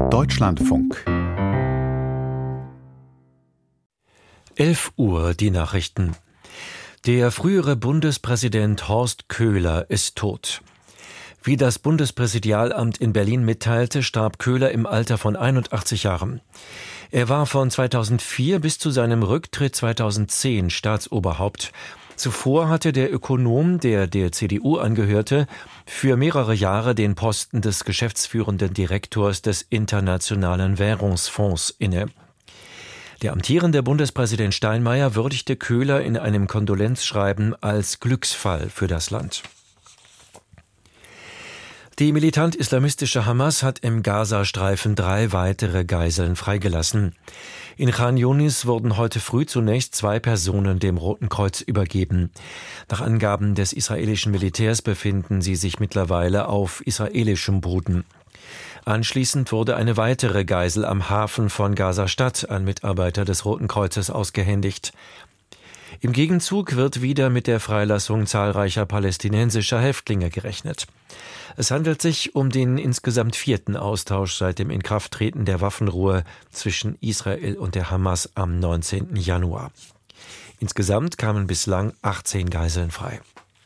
Deutschlandfunk. 11 Uhr, die Nachrichten. Der frühere Bundespräsident Horst Köhler ist tot. Wie das Bundespräsidialamt in Berlin mitteilte, starb Köhler im Alter von 81 Jahren. Er war von 2004 bis zu seinem Rücktritt 2010 Staatsoberhaupt. Zuvor hatte der Ökonom, der CDU angehörte, für mehrere Jahre den Posten des geschäftsführenden Direktors des Internationalen Währungsfonds inne. Der amtierende Bundespräsident Steinmeier würdigte Köhler in einem Kondolenzschreiben als Glücksfall für das Land. Die militant-islamistische Hamas hat im Gazastreifen 3 weitere Geiseln freigelassen. In Khan Yunis wurden heute früh zunächst 2 Personen dem Roten Kreuz übergeben. Nach Angaben des israelischen Militärs befinden sie sich mittlerweile auf israelischem Boden. Anschließend wurde eine weitere Geisel am Hafen von Gaza-Stadt an Mitarbeiter des Roten Kreuzes ausgehändigt. Im Gegenzug wird wieder mit der Freilassung zahlreicher palästinensischer Häftlinge gerechnet. Es handelt sich um den insgesamt 4. Austausch seit dem Inkrafttreten der Waffenruhe zwischen Israel und der Hamas am 19. Januar. Insgesamt kamen bislang 18 Geiseln frei.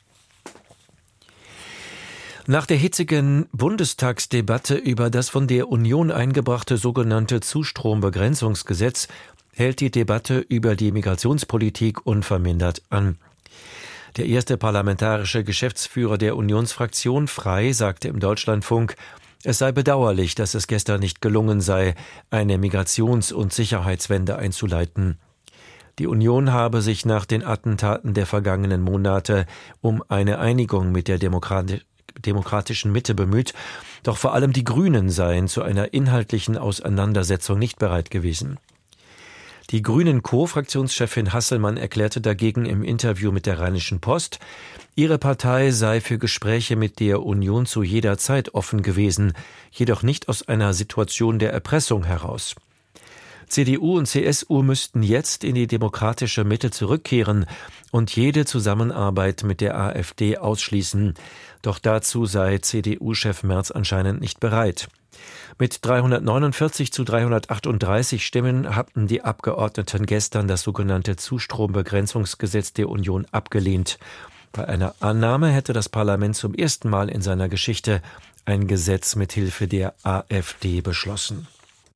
Nach der hitzigen Bundestagsdebatte über das von der Union eingebrachte sogenannte Zustrombegrenzungsgesetz hält die Debatte über die Migrationspolitik unvermindert an. Der erste parlamentarische Geschäftsführer der Unionsfraktion, Frey, sagte im Deutschlandfunk, es sei bedauerlich, dass es gestern nicht gelungen sei, eine Migrations- und Sicherheitswende einzuleiten. Die Union habe sich nach den Attentaten der vergangenen Monate um eine Einigung mit der demokratischen Mitte bemüht, doch vor allem die Grünen seien zu einer inhaltlichen Auseinandersetzung nicht bereit gewesen. Die Grünen-Co-Fraktionschefin Hasselmann erklärte dagegen im Interview mit der Rheinischen Post, ihre Partei sei für Gespräche mit der Union zu jeder Zeit offen gewesen, jedoch nicht aus einer Situation der Erpressung heraus. CDU und CSU müssten jetzt in die demokratische Mitte zurückkehren und jede Zusammenarbeit mit der AfD ausschließen. Doch dazu sei CDU-Chef Merz anscheinend nicht bereit. Mit 349 zu 338 Stimmen hatten die Abgeordneten gestern das sogenannte Zustrombegrenzungsgesetz der Union abgelehnt. Bei einer Annahme hätte das Parlament zum ersten Mal in seiner Geschichte ein Gesetz mit Hilfe der AfD beschlossen.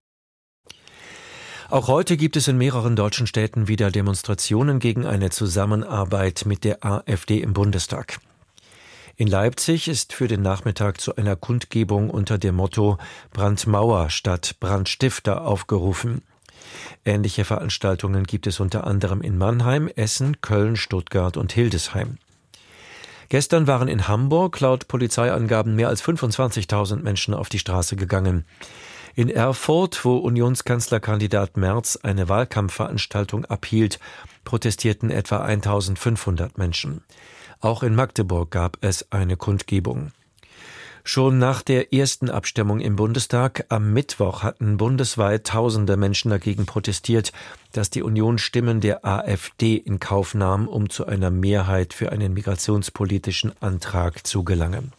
Auch heute gibt es in mehreren deutschen Städten wieder Demonstrationen gegen eine Zusammenarbeit mit der AfD im Bundestag. In Leipzig ist für den Nachmittag zu einer Kundgebung unter dem Motto Brandmauer statt Brandstifter aufgerufen. Ähnliche Veranstaltungen gibt es unter anderem in Mannheim, Essen, Köln, Stuttgart und Hildesheim. Gestern waren in Hamburg laut Polizeiangaben mehr als 25.000 Menschen auf die Straße gegangen. In Erfurt, wo Unionskanzlerkandidat Merz eine Wahlkampfveranstaltung abhielt, protestierten etwa 1.500 Menschen. Auch in Magdeburg gab es eine Kundgebung. Schon nach der ersten Abstimmung im Bundestag am Mittwoch hatten bundesweit tausende Menschen dagegen protestiert, dass die Union Stimmen der AfD in Kauf nahm, um zu einer Mehrheit für einen migrationspolitischen Antrag zu gelangen.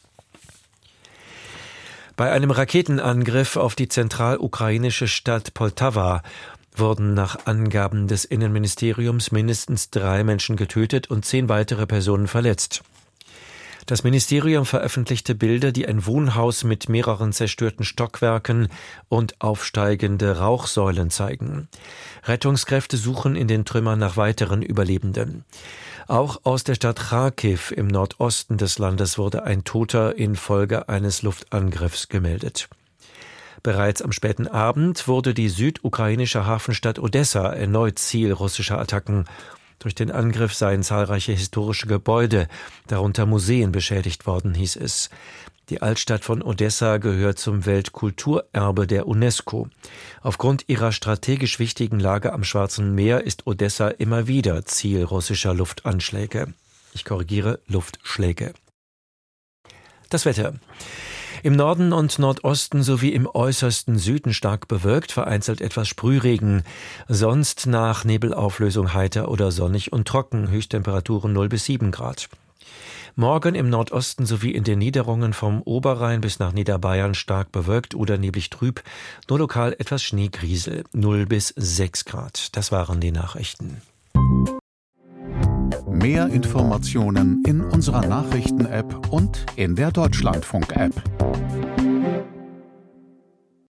Bei einem Raketenangriff auf die zentralukrainische Stadt Poltawa wurden nach Angaben des Innenministeriums mindestens 3 Menschen getötet und 10 weitere Personen verletzt. Das Ministerium veröffentlichte Bilder, die ein Wohnhaus mit mehreren zerstörten Stockwerken und aufsteigende Rauchsäulen zeigen. Rettungskräfte suchen in den Trümmern nach weiteren Überlebenden. Auch aus der Stadt Charkiw im Nordosten des Landes wurde ein Toter infolge eines Luftangriffs gemeldet. Bereits am späten Abend wurde die südukrainische Hafenstadt Odessa erneut Ziel russischer Attacken. Durch den Angriff seien zahlreiche historische Gebäude, darunter Museen, beschädigt worden, hieß es. Die Altstadt von Odessa gehört zum Weltkulturerbe der UNESCO. Aufgrund ihrer strategisch wichtigen Lage am Schwarzen Meer ist Odessa immer wieder Ziel russischer Luftanschläge. Ich korrigiere, Luftschläge. Das Wetter. Im Norden und Nordosten sowie im äußersten Süden stark bewölkt, vereinzelt etwas Sprühregen. Sonst nach Nebelauflösung heiter oder sonnig und trocken, Höchsttemperaturen 0 bis 7 Grad. Morgen im Nordosten sowie in den Niederungen vom Oberrhein bis nach Niederbayern stark bewölkt oder neblig trüb, nur lokal etwas Schneegriesel, 0 bis 6 Grad. Das waren die Nachrichten. Mehr Informationen in unserer Nachrichten-App und in der Deutschlandfunk-App.